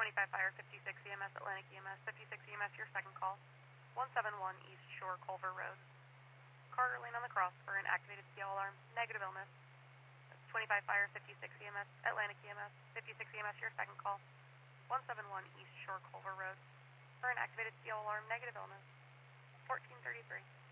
25 Fire, 56 EMS, Atlantic EMS, 56 EMS, your second call. 171 East Shore, Culver Road. Car lane on the cross for an activated CL alarm, negative illness. 25 Fire, 56 EMS, Atlantic EMS, 56 EMS, your second call. 171 East Shore, Culver Road for an activated CL alarm, negative illness. 1433.